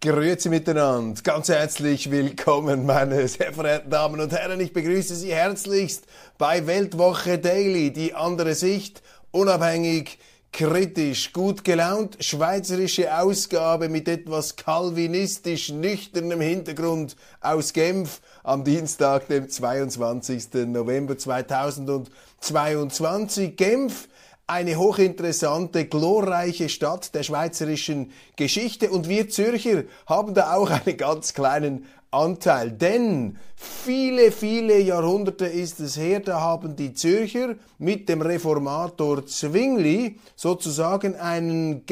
Grüezi miteinander, ganz herzlich willkommen, meine sehr verehrten Damen und Herren. Ich begrüße Sie herzlichst bei Weltwoche Daily, die andere Sicht, unabhängig, kritisch, gut gelaunt, schweizerische Ausgabe mit etwas kalvinistisch nüchternem Hintergrund aus Genf am Dienstag, dem 22. November 2022. Genf, eine hochinteressante, glorreiche Stadt der schweizerischen Geschichte, und wir Zürcher haben da auch einen ganz kleinen Anteil, denn viele Jahrhunderte ist es her, da haben die Zürcher mit dem Reformator Zwingli sozusagen einen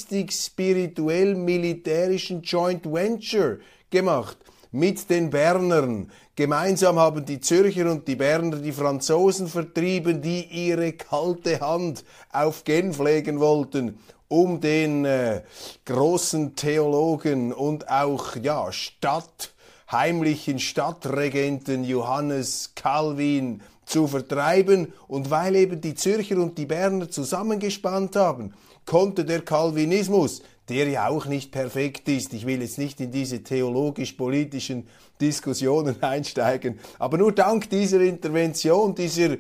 geistig-spirituell-militärischen Joint Venture gemacht mit den Bernern. Gemeinsam haben die Zürcher und die Berner die Franzosen vertrieben, die ihre kalte Hand auf Genf legen wollten, um den großen Theologen und auch heimlichen Stadtregenten Johannes Calvin zu vertreiben. Und weil eben die Zürcher und die Berner zusammengespannt haben, konnte der Calvinismus, der ja auch nicht perfekt ist, ich will jetzt nicht in diese theologisch-politischen Diskussionen einsteigen, aber nur dank dieser Intervention, dieser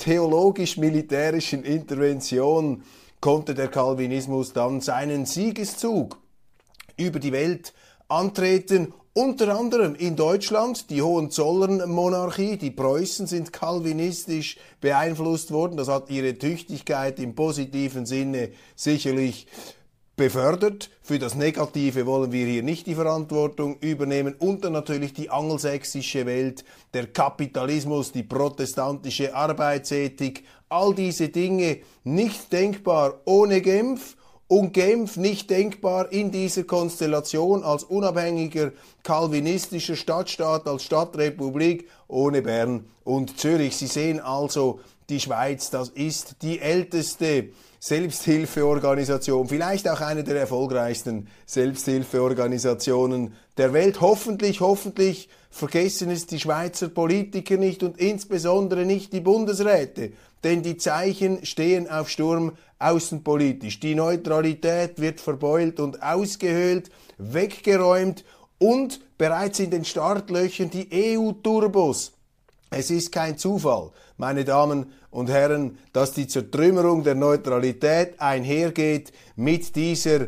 theologisch-militärischen Intervention, konnte der Calvinismus dann seinen Siegeszug über die Welt antreten. Unter anderem in Deutschland, die Hohenzollernmonarchie, die Preußen sind calvinistisch beeinflusst worden. Das hat ihre Tüchtigkeit im positiven Sinne sicherlich befördert. Für das Negative wollen wir hier nicht die Verantwortung übernehmen. Und dann natürlich die angelsächsische Welt, der Kapitalismus, die protestantische Arbeitsethik, all diese Dinge nicht denkbar ohne Genf. Und Genf nicht denkbar in dieser Konstellation als unabhängiger calvinistischer Stadtstaat, als Stadtrepublik ohne Bern und Zürich. Sie sehen also, die Schweiz, das ist die älteste Selbsthilfeorganisation, vielleicht auch eine der erfolgreichsten Selbsthilfeorganisationen der Welt. Hoffentlich vergessen es die Schweizer Politiker nicht und insbesondere nicht die Bundesräte, denn die Zeichen stehen auf Sturm außenpolitisch. Die Neutralität wird verbeult und ausgehöhlt, weggeräumt und bereits in den Startlöchern die EU-Turbos. Es ist kein Zufall, meine Damen und Herren, dass die Zertrümmerung der Neutralität einhergeht mit dieser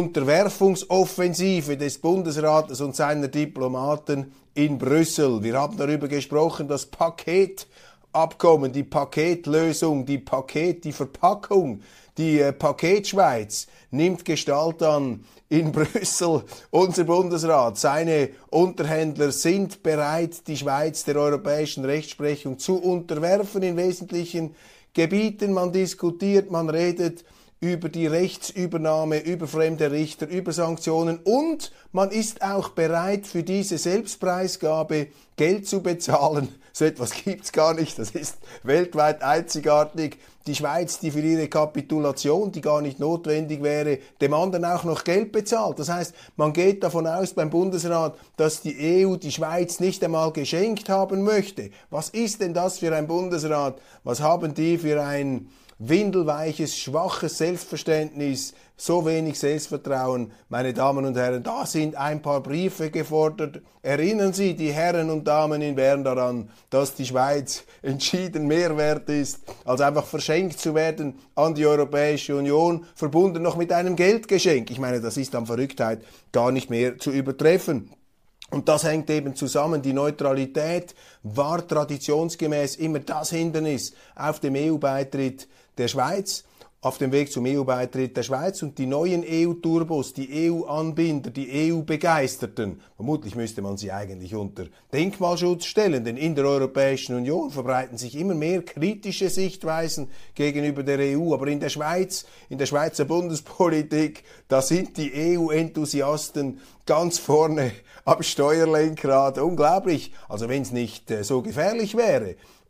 Unterwerfungsoffensive des Bundesrates und seiner Diplomaten in Brüssel. Wir haben darüber gesprochen, das Paketabkommen, die Paketlösung, die Verpackung, die Paketschweiz nimmt Gestalt an in Brüssel. Unser Bundesrat, seine Unterhändler sind bereit, die Schweiz der europäischen Rechtsprechung zu unterwerfen in wesentlichen Gebieten. Man diskutiert, man redet über die Rechtsübernahme, über fremde Richter, über Sanktionen, und man ist auch bereit, für diese Selbstpreisgabe Geld zu bezahlen. So etwas gibt's gar nicht, das ist weltweit einzigartig. Die Schweiz, die für ihre Kapitulation, die gar nicht notwendig wäre, dem anderen auch noch Geld bezahlt. Das heißt, man geht davon aus beim Bundesrat, dass die EU die Schweiz nicht einmal geschenkt haben möchte. Was ist denn das für ein Bundesrat? Was haben die für ein windelweiches, schwaches Selbstverständnis, so wenig Selbstvertrauen? Meine Damen und Herren, da sind ein paar Briefe gefordert. Erinnern Sie, die Herren und Damen in Bern, daran, dass die Schweiz entschieden mehr wert ist, als einfach verschenkt zu werden an die Europäische Union, verbunden noch mit einem Geldgeschenk. Ich meine, das ist an Verrücktheit gar nicht mehr zu übertreffen. Und das hängt eben zusammen. Die Neutralität war traditionsgemäß immer das Hindernis auf dem EU-Beitritt der Schweiz, auf dem Weg zum EU-Beitritt der Schweiz. Und die neuen EU-Turbos, die EU-Anbinder, die EU-Begeisterten, vermutlich müsste man sie eigentlich unter Denkmalschutz stellen, denn in der Europäischen Union verbreiten sich immer mehr kritische Sichtweisen gegenüber der EU. Aber in der Schweiz, in der Schweizer Bundespolitik, da sind die EU-Enthusiasten ganz vorne am Steuerlenkrad. Unglaublich. Also wenn es nicht so gefährlich wäre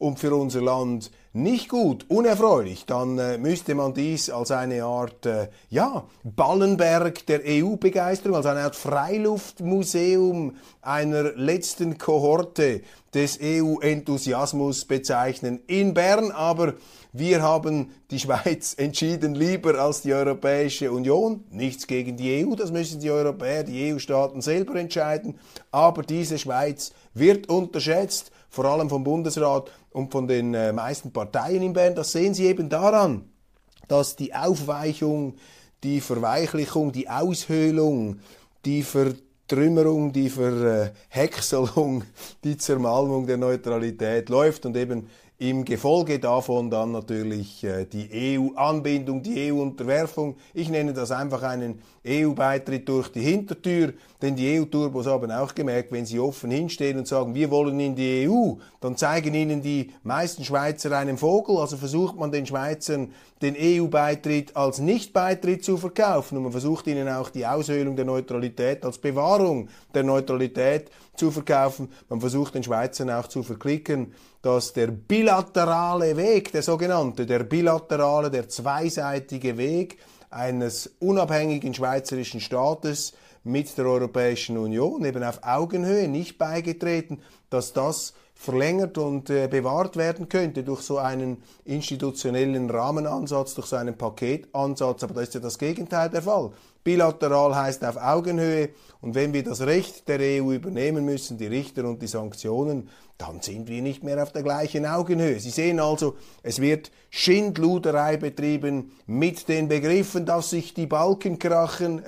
und für unser Land nicht gut, unerfreulich, dann müsste man dies als eine Art Ballenberg der EU-Begeisterung, als eine Art Freiluftmuseum einer letzten Kohorte des EU-Enthusiasmus bezeichnen in Bern. Aber wir haben die Schweiz entschieden lieber als die Europäische Union. Nichts gegen die EU, das müssen die Europäer, die EU-Staaten selber entscheiden. Aber diese Schweiz wird unterschätzt, vor allem vom Bundesrat und von den meisten Parteien in Bern. Das sehen Sie eben daran, dass die Aufweichung, die Verweichlichung, die Aushöhlung, die Vertrümmerung, die Verhäckselung, die Zermalmung der Neutralität läuft und eben im Gefolge davon dann natürlich die EU-Anbindung, die EU-Unterwerfung. Ich nenne das einfach einen EU-Beitritt durch die Hintertür, denn die EU-Turbos haben auch gemerkt, wenn sie offen hinstehen und sagen, wir wollen in die EU, dann zeigen ihnen die meisten Schweizer einen Vogel, also versucht man den Schweizern den EU-Beitritt als Nicht-Beitritt zu verkaufen und man versucht ihnen auch die Aushöhlung der Neutralität als Bewahrung der Neutralität zu verkaufen. Man versucht den Schweizern auch zu verklicken, dass der bilaterale Weg, der sogenannte, der bilaterale, der zweiseitige Weg eines unabhängigen schweizerischen Staates mit der Europäischen Union, eben auf Augenhöhe, nicht beigetreten, dass das verlängert und bewahrt werden könnte durch so einen institutionellen Rahmenansatz, durch so einen Paketansatz. Aber da ist ja das Gegenteil der Fall. Bilateral heißt auf Augenhöhe und wenn wir das Recht der EU übernehmen müssen, die Richter und die Sanktionen, dann sind wir nicht mehr auf der gleichen Augenhöhe. Sie sehen also, es wird Schindluderei betrieben mit den Begriffen, dass die Balken krachen,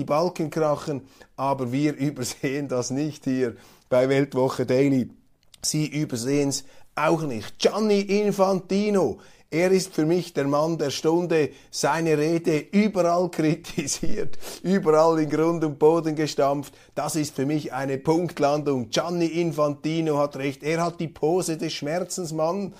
aber wir übersehen das nicht hier bei Weltwoche Daily. Sie übersehen es auch nicht. Gianni Infantino, er ist für mich der Mann der Stunde, seine Rede überall kritisiert, überall in Grund und Boden gestampft. Das ist für mich eine Punktlandung. Gianni Infantino hat recht, er hat die Pose des Schmerzensmannes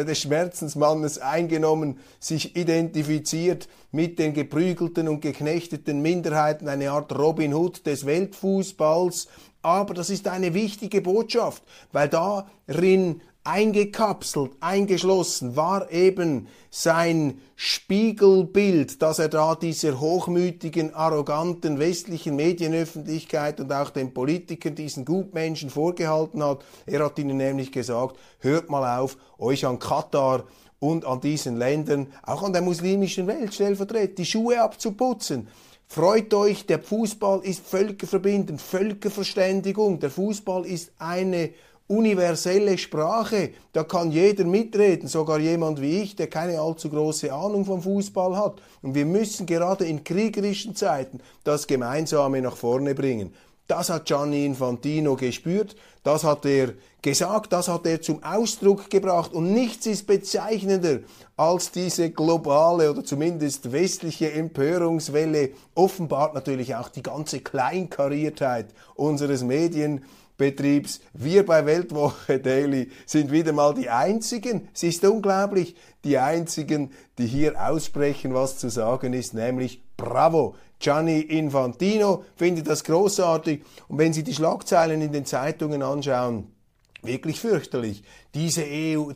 eingenommen, sich identifiziert mit den geprügelten und geknechteten Minderheiten, eine Art Robin Hood des Weltfußballs. Aber das ist eine wichtige Botschaft, weil darin eingekapselt, eingeschlossen war eben sein Spiegelbild, das er da dieser hochmütigen, arroganten westlichen Medienöffentlichkeit und auch den Politikern, diesen Gutmenschen vorgehalten hat. Er hat ihnen nämlich gesagt, hört mal auf, euch an Katar und an diesen Ländern, auch an der muslimischen Welt stellvertretend, die Schuhe abzuputzen. Freut euch, der Fußball ist völkerverbindend, Völkerverständigung. Der Fußball ist eine universelle Sprache. Da kann jeder mitreden, sogar jemand wie ich, der keine allzu große Ahnung vom Fußball hat. Und wir müssen gerade in kriegerischen Zeiten das Gemeinsame nach vorne bringen. Das hat Gianni Infantino gespürt, das hat er gesagt, das hat er zum Ausdruck gebracht und nichts ist bezeichnender als diese globale oder zumindest westliche Empörungswelle, offenbart natürlich auch die ganze Kleinkariertheit unseres Medienbetriebs. Wir bei Weltwoche Daily sind wieder mal die Einzigen, es ist unglaublich, die Einzigen, die hier aussprechen, was zu sagen ist, nämlich Bravo! Gianni Infantino findet das großartig und wenn Sie die Schlagzeilen in den Zeitungen anschauen, wirklich fürchterlich. Diese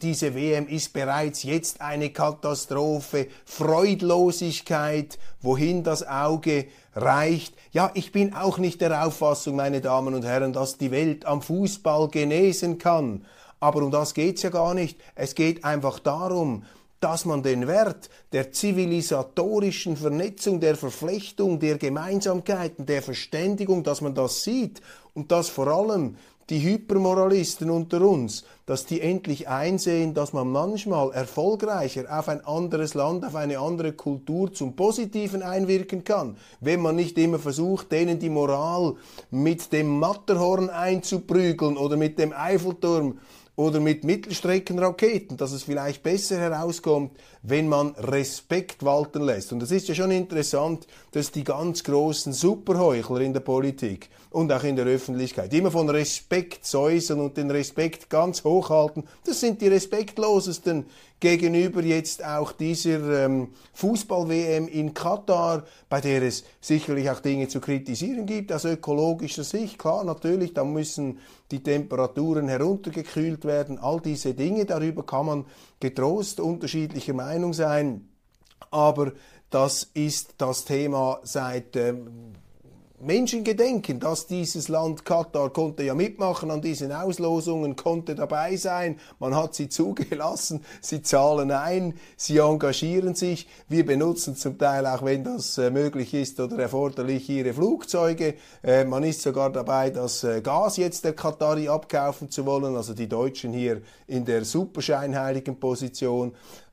WM ist bereits jetzt eine Katastrophe, Freudlosigkeit, wohin das Auge reicht. Ja, ich bin auch nicht der Auffassung, meine Damen und Herren, dass die Welt am Fußball genesen kann. Aber um das geht's ja gar nicht. Es geht einfach darum, dass man den Wert der zivilisatorischen Vernetzung, der Verflechtung, der Gemeinsamkeiten, der Verständigung, dass man das sieht und dass vor allem die Hypermoralisten unter uns, dass die endlich einsehen, dass man manchmal erfolgreicher auf ein anderes Land, auf eine andere Kultur zum Positiven einwirken kann, wenn man nicht immer versucht, denen die Moral mit dem Matterhorn einzuprügeln oder mit dem Eiffelturm oder mit Mittelstreckenraketen, dass es vielleicht besser herauskommt, wenn man Respekt walten lässt. Und das ist ja schon interessant, dass die ganz großen Superheuchler in der Politik und auch in der Öffentlichkeit immer von Respekt säuseln und den Respekt ganz hochhalten. Das sind die respektlosesten gegenüber jetzt auch dieser Fußball-WM in Katar, bei der es sicherlich auch Dinge zu kritisieren gibt aus ökologischer Sicht. Klar, natürlich, da müssen die Temperaturen heruntergekühlt werden, all diese Dinge, darüber kann man getrost unterschiedlicher Meinung sein, aber das ist das Thema seit Menschengedenken, dass dieses Land Katar konnte ja mitmachen an diesen Auslosungen, konnte dabei sein, man hat sie zugelassen, sie zahlen ein, sie engagieren sich, wir benutzen zum Teil, auch wenn das möglich ist oder erforderlich, ihre Flugzeuge, man ist sogar dabei, das Gas jetzt der Katari abkaufen zu wollen, also die Deutschen hier in der superscheinheiligen Position,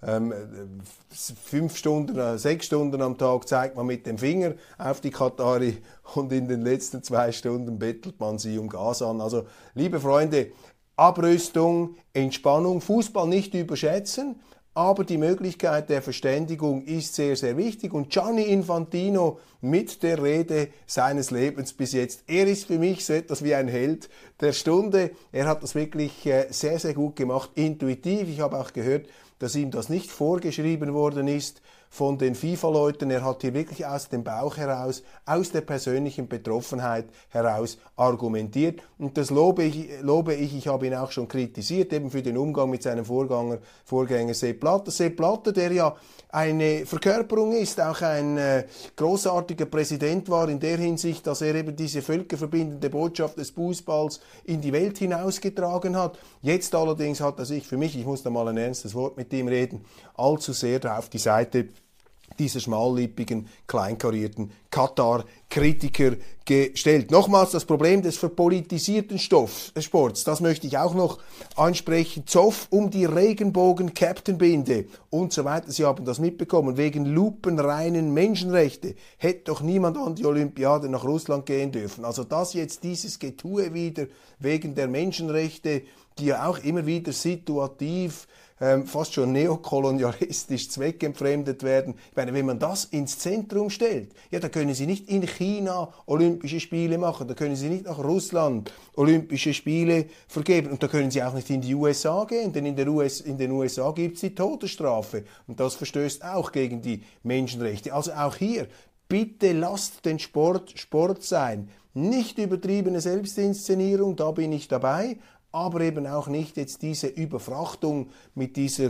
6 Stunden am Tag zeigt man mit dem Finger auf die Katari und in den letzten 2 Stunden bettelt man sie um Gas an. Also, liebe Freunde, Abrüstung, Entspannung, Fußball nicht überschätzen, aber die Möglichkeit der Verständigung ist sehr, sehr wichtig. Und Gianni Infantino mit der Rede seines Lebens bis jetzt, er ist für mich so etwas wie ein Held der Stunde. Er hat das wirklich sehr, sehr gut gemacht, intuitiv. Ich habe auch gehört, dass ihm das nicht vorgeschrieben worden ist von den FIFA-Leuten. Er hat hier wirklich aus dem Bauch heraus, aus der persönlichen Betroffenheit heraus argumentiert. Und das lobe ich. Ich habe ihn auch schon kritisiert, eben für den Umgang mit seinem Vorgänger Sepp Blatter. Sepp Blatter, der ja eine Verkörperung ist, auch ein großartiger Präsident war in der Hinsicht, dass er eben diese völkerverbindende Botschaft des Fußballs in die Welt hinausgetragen hat. Jetzt allerdings hat er sich für mich, ich muss da mal ein ernstes Wort mit ihm reden, allzu sehr auf die Seite dieser schmallippigen, kleinkarierten Katar-Kritiker gestellt. Nochmals das Problem des verpolitisierten Sports, das möchte ich auch noch ansprechen. Zoff um die Regenbogen-Captain-Binde und so weiter. Sie haben das mitbekommen. Wegen lupenreinen Menschenrechte hätte doch niemand an die Olympiade nach Russland gehen dürfen. Also das jetzt, dieses Getue wieder wegen der Menschenrechte, die ja auch immer wieder situativ fast schon neokolonialistisch zweckentfremdet werden. Ich meine, wenn man das ins Zentrum stellt, ja, da können Sie nicht in China Olympische Spiele machen, da können Sie nicht nach Russland Olympische Spiele vergeben und da können Sie auch nicht in die USA gehen, denn in den USA gibt es die Todesstrafe und das verstößt auch gegen die Menschenrechte. Also auch hier, bitte lasst den Sport Sport sein. Nicht übertriebene Selbstinszenierung, da bin ich dabei, aber eben auch nicht jetzt diese Überfrachtung mit dieser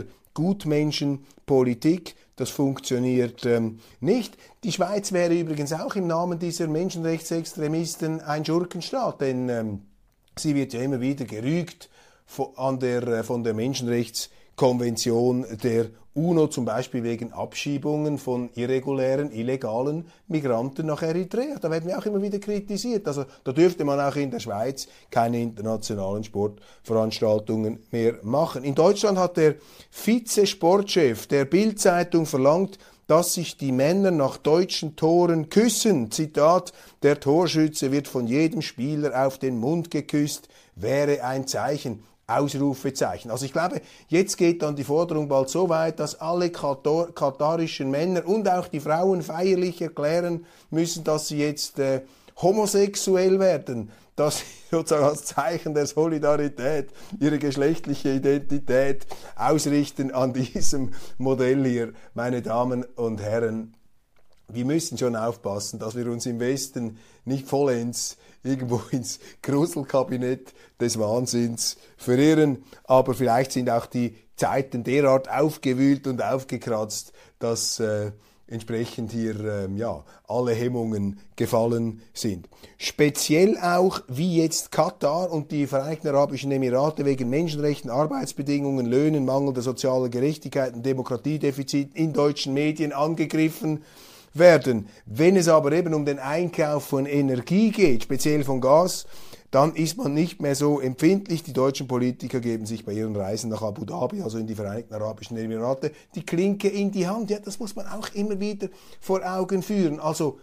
Gutmenschenpolitik. Das funktioniert nicht. Die Schweiz wäre übrigens auch im Namen dieser Menschenrechtsextremisten ein Schurkenstaat, denn sie wird ja immer wieder gerügt von der Menschenrechtskonvention der UNO, zum Beispiel wegen Abschiebungen von irregulären, illegalen Migranten nach Eritrea. Da werden wir auch immer wieder kritisiert. Also da dürfte man auch in der Schweiz keine internationalen Sportveranstaltungen mehr machen. In Deutschland hat der Vize-Sportchef der Bild-Zeitung verlangt, dass sich die Männer nach deutschen Toren küssen. Zitat, der Torschütze wird von jedem Spieler auf den Mund geküsst, wäre ein Zeichen. Ausrufezeichen. Also ich glaube, jetzt geht dann die Forderung bald so weit, dass alle katarischen Männer und auch die Frauen feierlich erklären müssen, dass sie jetzt homosexuell werden, dass sie sozusagen als Zeichen der Solidarität ihre geschlechtliche Identität ausrichten an diesem Modell hier. Meine Damen und Herren, wir müssen schon aufpassen, dass wir uns im Westen nicht vollends irgendwo ins Gruselkabinett des Wahnsinns verirren. Aber vielleicht sind auch die Zeiten derart aufgewühlt und aufgekratzt, dass entsprechend hier alle Hemmungen gefallen sind. Speziell auch, wie jetzt Katar und die Vereinigten Arabischen Emirate wegen Menschenrechten, Arbeitsbedingungen, Löhnen, mangelnder sozialer Gerechtigkeit und Demokratiedefizit in deutschen Medien angegriffen werden. Wenn es aber eben um den Einkauf von Energie geht, speziell von Gas, dann ist man nicht mehr so empfindlich. Die deutschen Politiker geben sich bei ihren Reisen nach Abu Dhabi, also in die Vereinigten Arabischen Emirate, die Klinke in die Hand. Ja, das muss man auch immer wieder vor Augen führen. Also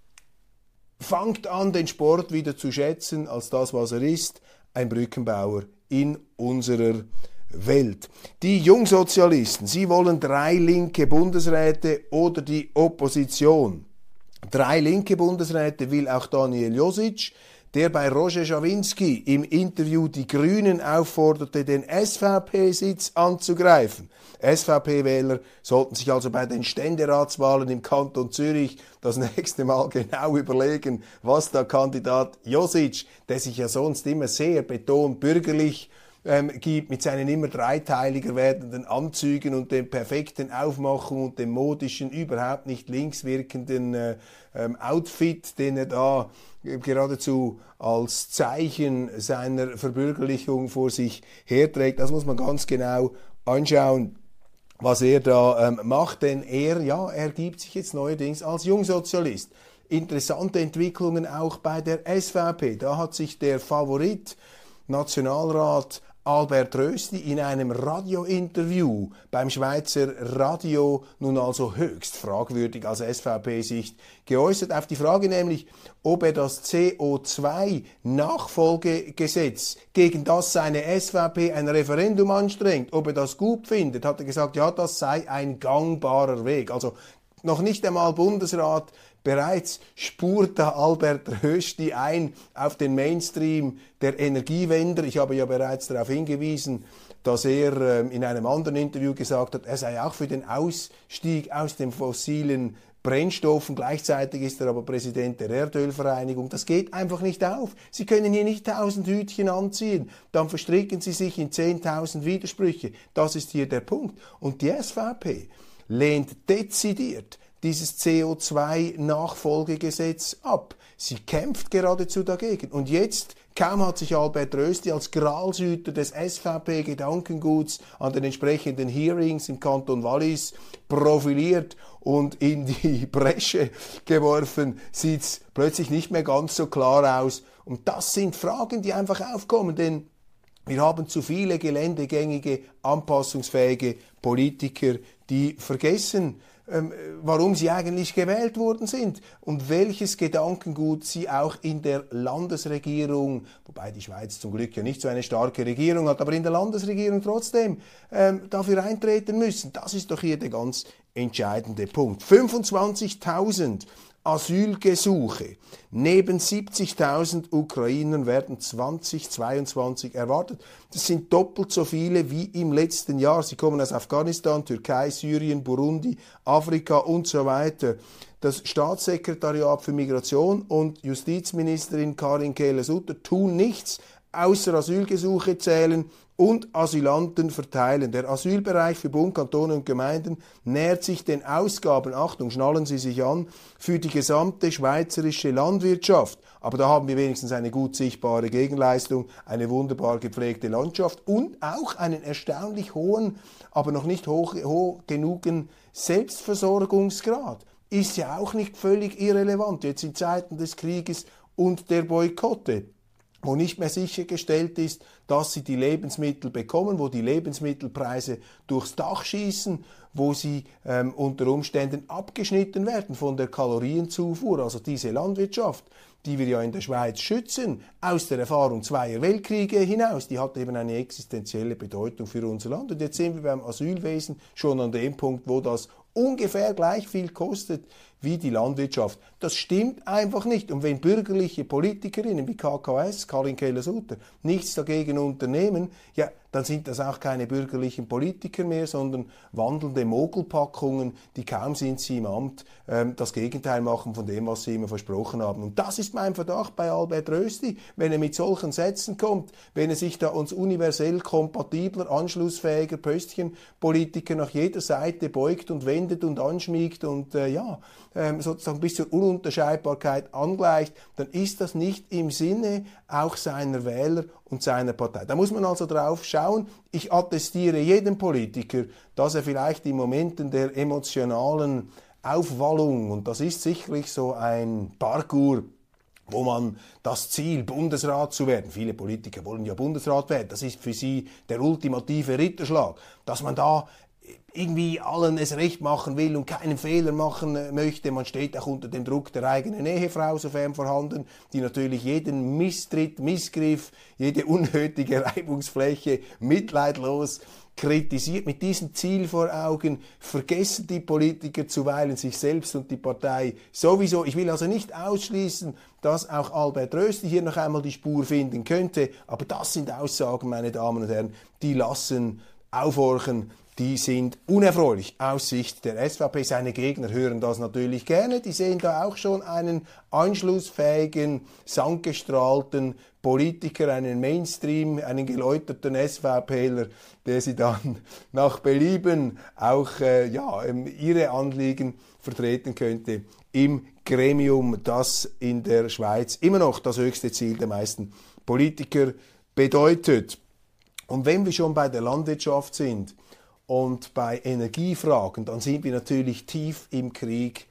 fangt an, den Sport wieder zu schätzen als das, was er ist, ein Brückenbauer in unserer Welt. Die Jungsozialisten, sie wollen 3 linke Bundesräte oder die Opposition. 3 linke Bundesräte will auch Daniel Josic, der bei Roger Schawinski im Interview die Grünen aufforderte, den SVP-Sitz anzugreifen. SVP-Wähler sollten sich also bei den Ständeratswahlen im Kanton Zürich das nächste Mal genau überlegen, was der Kandidat Josic, der sich ja sonst immer sehr betont bürgerlich gibt, mit seinen immer dreiteiliger werdenden Anzügen und dem perfekten Aufmachung und dem modischen, überhaupt nicht links wirkenden Outfit, den er da geradezu als Zeichen seiner Verbürgerlichung vor sich herträgt. Das muss man ganz genau anschauen, was er da macht, denn er gibt sich jetzt neuerdings als Jungsozialist. Interessante Entwicklungen auch bei der SVP. Da hat sich der Favorit, Nationalrat Albert Rösti, in einem Radiointerview beim Schweizer Radio nun also höchst fragwürdig aus SVP-Sicht geäußert. Auf die Frage nämlich, ob er das CO2-Nachfolgegesetz, gegen das seine SVP ein Referendum anstrengt, ob er das gut findet, hat er gesagt, ja, das sei ein gangbarer Weg. Also noch nicht einmal Bundesrat, bereits spurt da Albert Rösti ein auf den Mainstream der Energiewender. Ich habe ja bereits darauf hingewiesen, dass er in einem anderen Interview gesagt hat, er sei auch für den Ausstieg aus den fossilen Brennstoffen. Gleichzeitig ist er aber Präsident der Erdölvereinigung. Das geht einfach nicht auf. Sie können hier nicht 1000 Hütchen anziehen. Dann verstricken Sie sich in 10.000 Widersprüche. Das ist hier der Punkt. Und die SVP lehnt dezidiert dieses CO2-Nachfolgegesetz ab. Sie kämpft geradezu dagegen. Und jetzt, kaum hat sich Albert Rösti als Gralshüter des SVP-Gedankenguts an den entsprechenden Hearings im Kanton Wallis profiliert und in die Bresche geworfen, sieht es plötzlich nicht mehr ganz so klar aus. Und das sind Fragen, die einfach aufkommen, denn wir haben zu viele geländegängige, anpassungsfähige Politiker, die vergessen, warum sie eigentlich gewählt worden sind und welches Gedankengut sie auch in der Landesregierung, wobei die Schweiz zum Glück ja nicht so eine starke Regierung hat, aber in der Landesregierung trotzdem dafür eintreten müssen. Das ist doch hier der ganz entscheidende Punkt. 25.000 Asylgesuche neben 70.000 Ukrainern werden 2022 erwartet. Das sind doppelt so viele wie im letzten Jahr. Sie kommen aus Afghanistan, Türkei, Syrien, Burundi, Afrika und so weiter. Das Staatssekretariat für Migration und Justizministerin Karin Keller-Sutter tun nichts, außer Asylgesuche zählen und Asylanten verteilen. Der Asylbereich für Bund, Kantone und Gemeinden nähert sich den Ausgaben, Achtung, schnallen Sie sich an, für die gesamte schweizerische Landwirtschaft. Aber da haben wir wenigstens eine gut sichtbare Gegenleistung, eine wunderbar gepflegte Landschaft und auch einen erstaunlich hohen, aber noch nicht hoch genugen Selbstversorgungsgrad. Ist ja auch nicht völlig irrelevant, jetzt in Zeiten des Krieges und der Boykotte, wo nicht mehr sichergestellt ist, dass sie die Lebensmittel bekommen, wo die Lebensmittelpreise durchs Dach schießen, wo sie unter Umständen abgeschnitten werden von der Kalorienzufuhr. Also diese Landwirtschaft, die wir ja in der Schweiz schützen, aus der Erfahrung zweier Weltkriege hinaus, die hat eben eine existenzielle Bedeutung für unser Land. Und jetzt sind wir beim Asylwesen schon an dem Punkt, wo das ungefähr gleich viel kostet wie die Landwirtschaft. Das stimmt einfach nicht. Und wenn bürgerliche Politikerinnen wie KKS, Karin Keller-Sutter, nichts dagegen unternehmen, ja, dann sind das auch keine bürgerlichen Politiker mehr, sondern wandelnde Mogelpackungen, die kaum sind sie im Amt, das Gegenteil machen von dem, was sie immer versprochen haben. Und das ist mein Verdacht bei Albert Rösti, wenn er mit solchen Sätzen kommt, wenn er sich da uns universell kompatibler, anschlussfähiger Pöstchenpolitiker nach jeder Seite beugt und wendet und anschmiegt und sozusagen bis zur Ununterscheidbarkeit angleicht, dann ist das nicht im Sinne auch seiner Wähler und seiner Partei. Da muss man also drauf schauen. Ich attestiere jedem Politiker, dass er vielleicht in Momenten der emotionalen Aufwallung, und das ist sicherlich so ein Parcours, wo man das Ziel, Bundesrat zu werden, viele Politiker wollen ja Bundesrat werden, das ist für sie der ultimative Ritterschlag, dass man da irgendwie allen es recht machen will und keinen Fehler machen möchte. Man steht auch unter dem Druck der eigenen Ehefrau, sofern vorhanden, die natürlich jeden Misstritt, Missgriff, jede unnötige Reibungsfläche mitleidlos kritisiert. Mit diesem Ziel vor Augen vergessen die Politiker zuweilen sich selbst und die Partei sowieso. Ich will also nicht ausschließen, dass auch Albert Rösti hier noch einmal die Spur finden könnte, aber das sind Aussagen, meine Damen und Herren, die lassen aufhorchen. Die sind unerfreulich aus Sicht der SVP. Seine Gegner hören das natürlich gerne. Die sehen da auch schon einen anschlussfähigen, sandgestrahlten Politiker, einen Mainstream, einen geläuterten SVPler, der sie dann nach Belieben auch ihre Anliegen vertreten könnte im Gremium, das in der Schweiz immer noch das höchste Ziel der meisten Politiker bedeutet. Und wenn wir schon bei der Landwirtschaft sind, und bei Energiefragen, dann sind wir natürlich tief im Krieg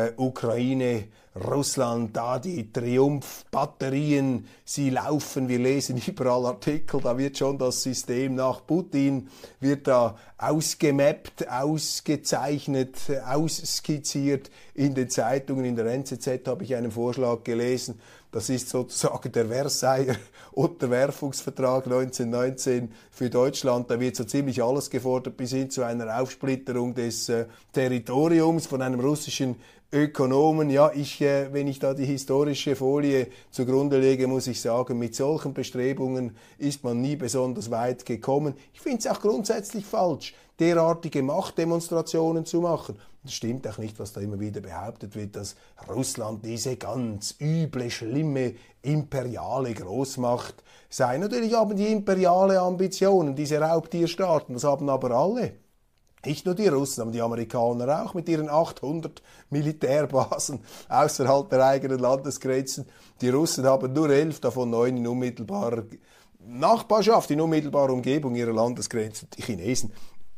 Ukraine, Russland, da die Triumph-Batterien, sie laufen, wir lesen überall Artikel, da wird schon das System nach Putin, wird da ausgemappt, ausgezeichnet, ausskizziert in den Zeitungen. In der NZZ habe ich einen Vorschlag gelesen, das ist sozusagen der Versailler Unterwerfungsvertrag 1919 für Deutschland. Da wird so ziemlich alles gefordert, bis hin zu einer Aufsplitterung des Territoriums von einem russischen Ökonomen. Ja, wenn ich da die historische Folie zugrunde lege, muss ich sagen, mit solchen Bestrebungen ist man nie besonders weit gekommen. Ich finde es auch grundsätzlich falsch, derartige Machtdemonstrationen zu machen. Es stimmt auch nicht, was da immer wieder behauptet wird, dass Russland diese ganz üble, schlimme, imperiale Großmacht sei. Natürlich haben die imperiale Ambitionen, diese Raubtierstaaten, das haben aber alle. Nicht nur die Russen, aber die Amerikaner auch mit ihren 800 Militärbasen außerhalb der eigenen Landesgrenzen. Die Russen haben nur 11, davon 9 in unmittelbarer Nachbarschaft, in unmittelbarer Umgebung ihrer Landesgrenzen. Die Chinesen.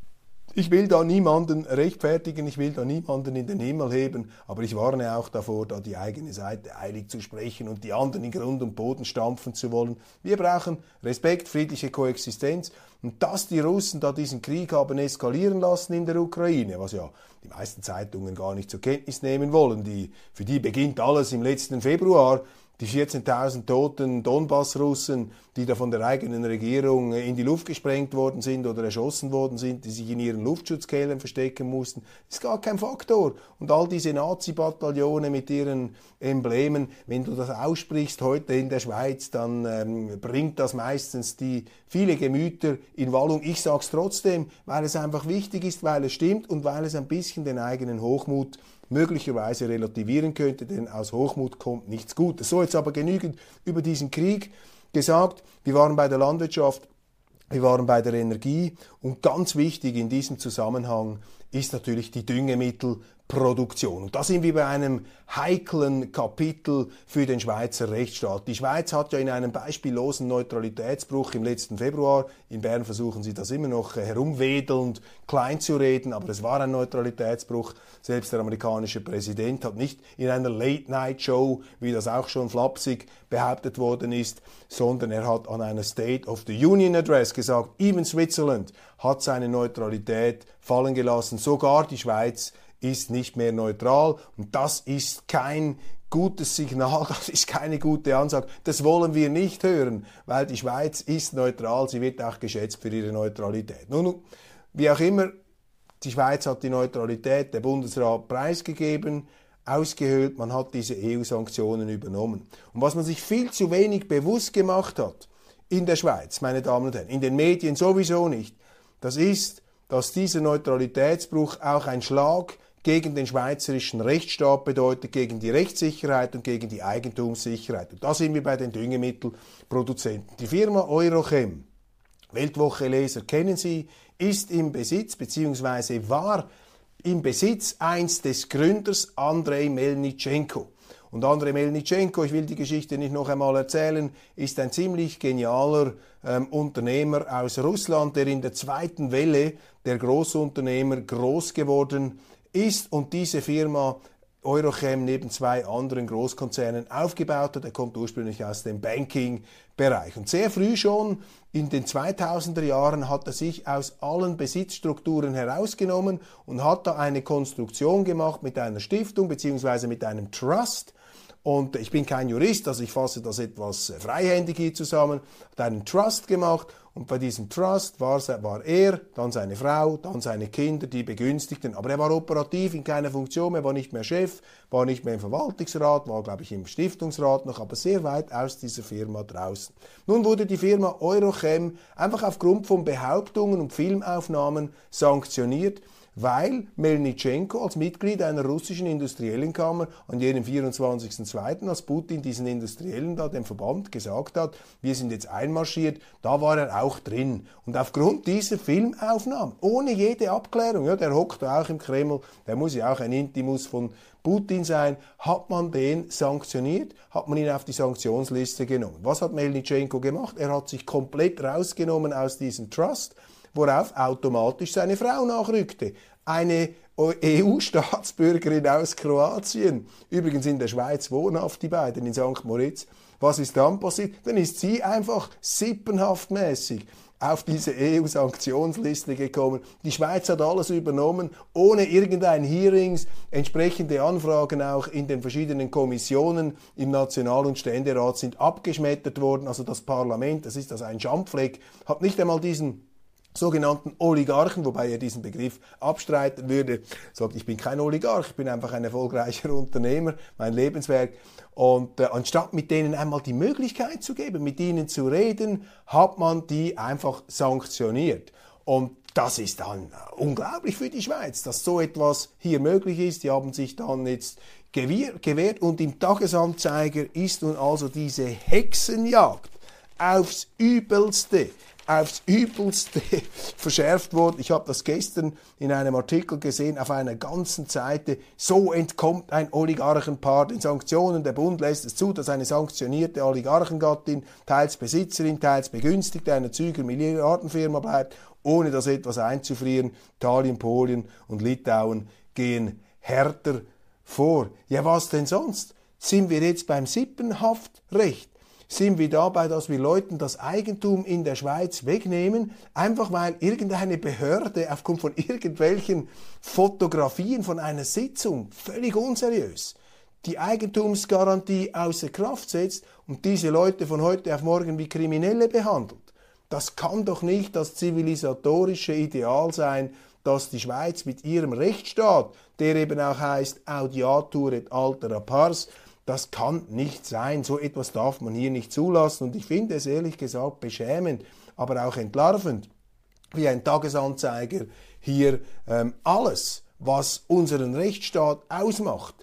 Ich will da niemanden rechtfertigen, ich will da niemanden in den Himmel heben, aber ich warne auch davor, da die eigene Seite eilig zu sprechen und die anderen in Grund und Boden stampfen zu wollen. Wir brauchen Respekt, friedliche Koexistenz und dass die Russen da diesen Krieg haben eskalieren lassen in der Ukraine, was ja die meisten Zeitungen gar nicht zur Kenntnis nehmen wollen, für die beginnt alles im letzten Februar. Die 14.000 toten Donbass-Russen, die da von der eigenen Regierung in die Luft gesprengt worden sind oder erschossen worden sind, die sich in ihren Luftschutzkehlen verstecken mussten, ist gar kein Faktor. Und all diese Nazi-Bataillone mit ihren Emblemen, wenn du das aussprichst heute in der Schweiz, dann bringt das meistens die viele Gemüter in Wallung. Ich sage es trotzdem, weil es einfach wichtig ist, weil es stimmt und weil es ein bisschen den eigenen Hochmut möglicherweise relativieren könnte, denn aus Hochmut kommt nichts Gutes. So, jetzt aber genügend über diesen Krieg gesagt. Wir waren bei der Landwirtschaft, wir waren bei der Energie und ganz wichtig in diesem Zusammenhang ist natürlich die Düngemittelproduktion. Und da sind wir bei einem heiklen Kapitel für den Schweizer Rechtsstaat. Die Schweiz hat ja in einem beispiellosen Neutralitätsbruch im letzten Februar, in Bern versuchen sie das immer noch herumwedelnd klein zu reden, aber es war ein Neutralitätsbruch. Selbst der amerikanische Präsident hat nicht in einer Late-Night-Show, wie das auch schon flapsig behauptet worden ist, sondern er hat an einer State of the Union Address gesagt, even Switzerland hat seine Neutralität fallen gelassen, sogar die Schweiz ist nicht mehr neutral und das ist kein gutes Signal, das ist keine gute Ansage, das wollen wir nicht hören, weil die Schweiz ist neutral, sie wird auch geschätzt für ihre Neutralität. Nun, wie auch immer, die Schweiz hat die Neutralität, der Bundesrat preisgegeben, ausgehöhlt, man hat diese EU-Sanktionen übernommen. Und was man sich viel zu wenig bewusst gemacht hat in der Schweiz, meine Damen und Herren, in den Medien sowieso nicht, das ist, dass dieser Neutralitätsbruch auch ein Schlag gegen den schweizerischen Rechtsstaat bedeutet, gegen die Rechtssicherheit und gegen die Eigentumssicherheit. Und da sind wir bei den Düngemittelproduzenten. Die Firma Eurochem, Weltwoche-Leser kennen sie, ist im Besitz bzw. war im Besitz einst des Gründers Andrei Melnitschenko. Und Andrei Melnitschenko, ich will die Geschichte nicht noch einmal erzählen, ist ein ziemlich genialer Unternehmer aus Russland, der in der zweiten Welle der Großunternehmer groß geworden ist und diese Firma Eurochem neben zwei anderen Großkonzernen aufgebaut hat. Er kommt ursprünglich aus dem Banking-Bereich. Und sehr früh schon in den 2000er Jahren hat er sich aus allen Besitzstrukturen herausgenommen und hat da eine Konstruktion gemacht mit einer Stiftung bzw. mit einem Trust. Und ich bin kein Jurist, also ich fasse das etwas freihändig hier zusammen, hat einen Trust gemacht und bei diesem Trust war er, dann seine Frau, dann seine Kinder, die Begünstigten, aber er war operativ in keiner Funktion, er war nicht mehr Chef, war nicht mehr im Verwaltungsrat, war glaube ich im Stiftungsrat noch, aber sehr weit aus dieser Firma draußen. Nun wurde die Firma Eurochem einfach aufgrund von Behauptungen und Filmaufnahmen sanktioniert, weil Melnitschenko als Mitglied einer russischen Industriellenkammer an jenem 24.02., als Putin diesen Industriellen da dem Verband gesagt hat, wir sind jetzt einmarschiert, da war er auch drin. Und aufgrund dieser Filmaufnahmen, ohne jede Abklärung, ja, der hockt da auch im Kreml, der muss ja auch ein Intimus von Putin sein, hat man den sanktioniert, hat man ihn auf die Sanktionsliste genommen. Was hat Melnitschenko gemacht? Er hat sich komplett rausgenommen aus diesem Trust, worauf automatisch seine Frau nachrückte. Eine EU-Staatsbürgerin aus Kroatien, übrigens in der Schweiz wohnhaft, die beiden in St. Moritz. Was ist dann passiert? Dann ist sie einfach sippenhaftmäßig auf diese EU-Sanktionsliste gekommen. Die Schweiz hat alles übernommen, ohne irgendein Hearings, entsprechende Anfragen auch in den verschiedenen Kommissionen im National- und Ständerat sind abgeschmettert worden. Also das Parlament, das ist also ein Schandfleck, hat nicht einmal diesen sogenannten Oligarchen, wobei er diesen Begriff abstreiten würde, sagt, ich bin kein Oligarch, ich bin einfach ein erfolgreicher Unternehmer, mein Lebenswerk. Und anstatt mit denen einmal die Möglichkeit zu geben, mit ihnen zu reden, hat man die einfach sanktioniert. Und das ist dann unglaublich für die Schweiz, dass so etwas hier möglich ist. Die haben sich dann jetzt gewehrt und im Tagesanzeiger ist nun also diese Hexenjagd aufs Übelste verschärft worden. Ich habe das gestern in einem Artikel gesehen, auf einer ganzen Seite. So entkommt ein Oligarchenpaar den Sanktionen. Der Bund lässt es zu, dass eine sanktionierte Oligarchengattin, teils Besitzerin, teils Begünstigte einer Züger Milliardenfirma bleibt, ohne dass etwas einzufrieren. Italien, Polen und Litauen gehen härter vor. Ja, was denn sonst? Sind wir jetzt beim Sippenhaftrecht? Sind wir dabei, dass wir Leuten das Eigentum in der Schweiz wegnehmen, einfach weil irgendeine Behörde aufgrund von irgendwelchen Fotografien von einer Sitzung, völlig unseriös, die Eigentumsgarantie außer Kraft setzt und diese Leute von heute auf morgen wie Kriminelle behandelt. Das kann doch nicht das zivilisatorische Ideal sein, dass die Schweiz mit ihrem Rechtsstaat, der eben auch heißt Audiatur et altera pars, das kann nicht sein, so etwas darf man hier nicht zulassen und ich finde es ehrlich gesagt beschämend, aber auch entlarvend, wie ein Tagesanzeiger hier alles, was unseren Rechtsstaat ausmacht,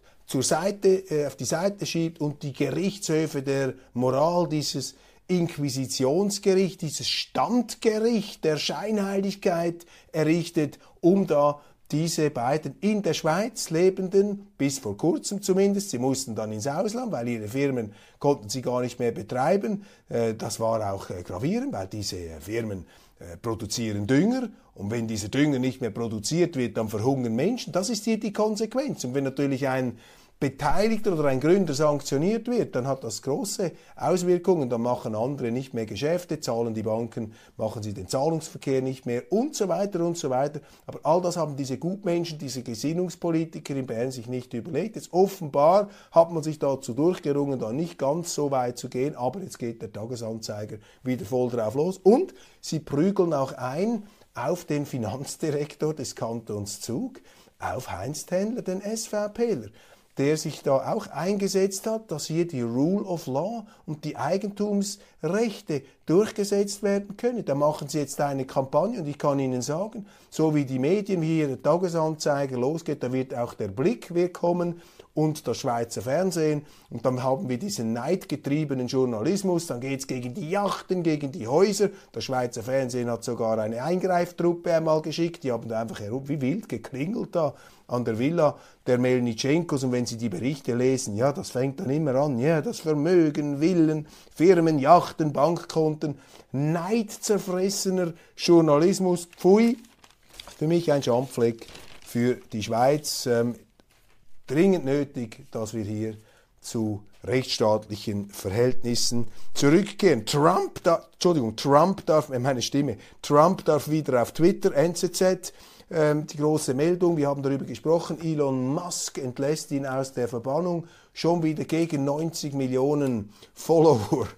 auf die Seite schiebt und die Gerichtshöfe der Moral, dieses Inquisitionsgericht, dieses Standgericht der Scheinheiligkeit errichtet, um da diese beiden in der Schweiz lebenden, bis vor kurzem zumindest, sie mussten dann ins Ausland, weil ihre Firmen konnten sie gar nicht mehr betreiben. Das war auch gravierend, weil diese Firmen produzieren Dünger und wenn dieser Dünger nicht mehr produziert wird, dann verhungern Menschen. Das ist hier die Konsequenz. Und wenn natürlich ein Beteiligter oder ein Gründer sanktioniert wird, dann hat das große Auswirkungen, dann machen andere nicht mehr Geschäfte, zahlen die Banken, machen sie den Zahlungsverkehr nicht mehr und so weiter und so weiter. Aber all das haben diese Gutmenschen, diese Gesinnungspolitiker in Bern sich nicht überlegt. Jetzt offenbar hat man sich dazu durchgerungen, da nicht ganz so weit zu gehen, aber jetzt geht der Tagesanzeiger wieder voll drauf los und sie prügeln auch ein auf den Finanzdirektor des Kantons Zug, auf Heinz Tändler, den SVPler, der sich da auch eingesetzt hat, dass hier die Rule of Law und die Eigentumsrechte durchgesetzt werden können. Da machen sie jetzt eine Kampagne und ich kann Ihnen sagen, so wie die Medien hier, der Tagesanzeiger losgeht, da wird auch der Blick kommen und das Schweizer Fernsehen und dann haben wir diesen neidgetriebenen Journalismus, dann geht es gegen die Yachten, gegen die Häuser. Das Schweizer Fernsehen hat sogar eine Eingreiftruppe einmal geschickt, die haben da einfach wie wild geklingelt da an der Villa der Melnitschenkos und wenn Sie die Berichte lesen, ja, das fängt dann immer an, ja, das Vermögen, Villen, Firmen, Yachten, Bankkonten, neidzerfressener Journalismus, pfui, für mich ein Schandfleck für die Schweiz. dringend nötig, dass wir hier zu rechtsstaatlichen Verhältnissen zurückkehren. Trump darf wieder auf Twitter, NZZ, die große Meldung, wir haben darüber gesprochen, Elon Musk entlässt ihn aus der Verbannung, schon wieder gegen 90 Millionen Follower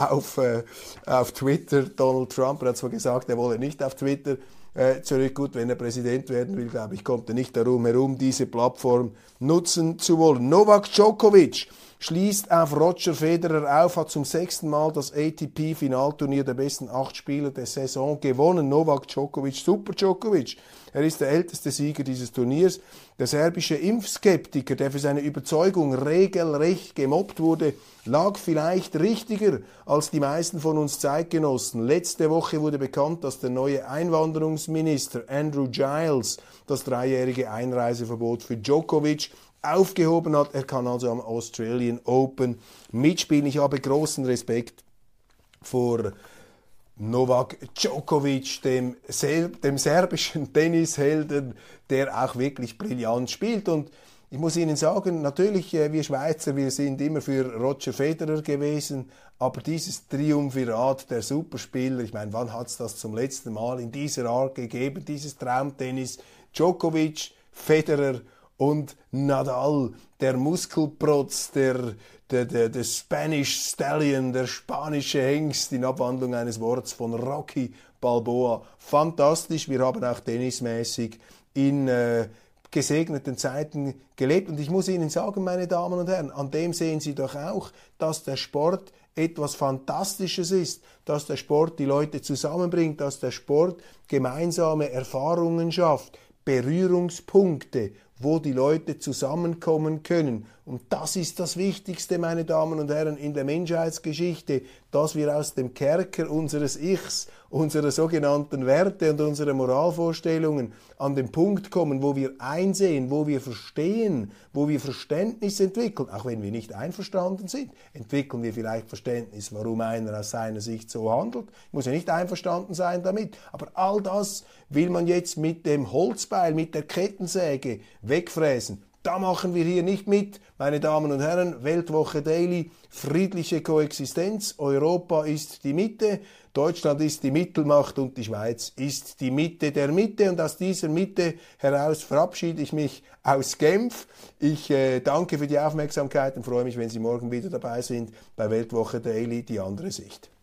auf Twitter. Donald Trump hat zwar gesagt, er wolle nicht auf Twitter zurück. Gut, wenn er Präsident werden will, glaube ich, kommt er nicht darum herum, diese Plattform nutzen zu wollen. Novak Djokovic schließt auf Roger Federer auf, hat zum 6. Mal das ATP-Finalturnier der besten 8 Spieler der Saison gewonnen. Novak Djokovic, Super Djokovic. Er ist der älteste Sieger dieses Turniers. Der serbische Impfskeptiker, der für seine Überzeugung regelrecht gemobbt wurde, lag vielleicht richtiger als die meisten von uns Zeitgenossen. Letzte Woche wurde bekannt, dass der neue Einwanderungsminister Andrew Giles das 3-jährige Einreiseverbot für Djokovic aufgehoben hat. Er kann also am Australian Open mitspielen. Ich habe großen Respekt vor Novak Djokovic, dem serbischen Tennishelden, der auch wirklich brillant spielt. Und ich muss Ihnen sagen, natürlich, wir Schweizer, wir sind immer für Roger Federer gewesen, aber dieses Triumvirat der Superspieler, ich meine, wann hat es das zum letzten Mal in dieser Art gegeben, dieses Traumtennis? Djokovic, Federer und Nadal, der Muskelprotz, der Spanish Stallion, der spanische Hengst, in Abwandlung eines Wortes von Rocky Balboa. Fantastisch, wir haben auch tennismäßig in gesegneten Zeiten gelebt. Und ich muss Ihnen sagen, meine Damen und Herren, an dem sehen Sie doch auch, dass der Sport etwas Fantastisches ist, dass der Sport die Leute zusammenbringt, dass der Sport gemeinsame Erfahrungen schafft, Berührungspunkte, wo die Leute zusammenkommen können. Und das ist das Wichtigste, meine Damen und Herren, in der Menschheitsgeschichte, dass wir aus dem Kerker unseres Ichs, unserer sogenannten Werte und unserer Moralvorstellungen an den Punkt kommen, wo wir einsehen, wo wir verstehen, wo wir Verständnis entwickeln. Auch wenn wir nicht einverstanden sind, entwickeln wir vielleicht Verständnis, warum einer aus seiner Sicht so handelt. Ich muss ja nicht einverstanden sein damit. Aber all das will man jetzt mit dem Holzbeil, mit der Kettensäge wegfräsen. Da machen wir hier nicht mit, meine Damen und Herren. Weltwoche Daily, friedliche Koexistenz. Europa ist die Mitte, Deutschland ist die Mittelmacht und die Schweiz ist die Mitte der Mitte. Und aus dieser Mitte heraus verabschiede ich mich aus Genf. Ich danke für die Aufmerksamkeit und freue mich, wenn Sie morgen wieder dabei sind bei Weltwoche Daily, die andere Sicht.